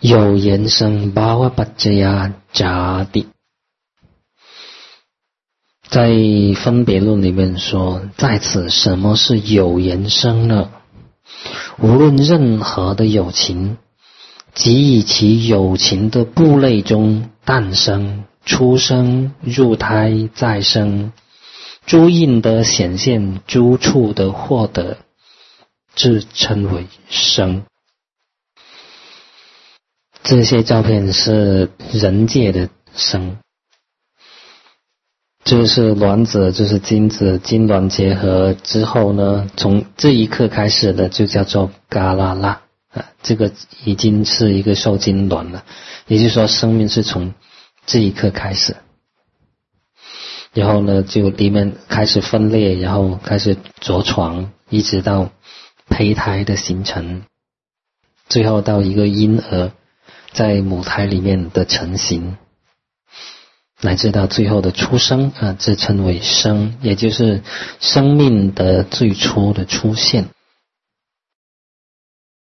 有言生 bhava paccaya jati。在分别论里面说，在此什么是有言生呢？无论任何的有情，即以其有情的部类中诞生、出生、入胎、再生，诸因的显现，诸处的获得，自称为生。这些照片是人界的生，就是卵子，就是精子，精卵结合之后呢，从这一刻开始的就叫做嘎啦啦这个已经是一个受精卵了，也就是说生命是从这一刻开始，然后呢就里面开始分裂，然后开始着床，一直到胚胎的形成，最后到一个婴儿在母胎里面的成型，乃至到最后的出生这称为生，也就是生命的最初的出现。